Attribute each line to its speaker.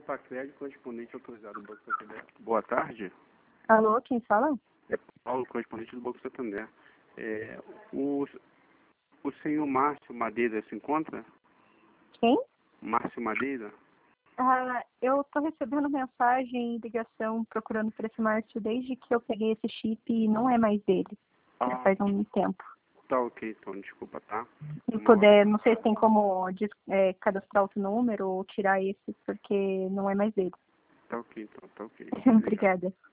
Speaker 1: Pacred, correspondente autorizado do Banco Santander. Boa tarde.
Speaker 2: Alô, quem fala?
Speaker 1: É Paulo, correspondente do Banco Santander. O senhor Márcio Madeira se encontra?
Speaker 2: Quem?
Speaker 1: Márcio Madeira?
Speaker 2: Eu estou recebendo mensagem e ligação procurando por esse Márcio desde que eu peguei esse chip e não é mais dele. Já faz um tempo.
Speaker 1: Tá ok, então, desculpa, tá?
Speaker 2: Se puder, não sei se tem como cadastrar outro número ou tirar esse, porque não é mais dele.
Speaker 1: Tá ok, então, tá ok.
Speaker 2: Obrigada.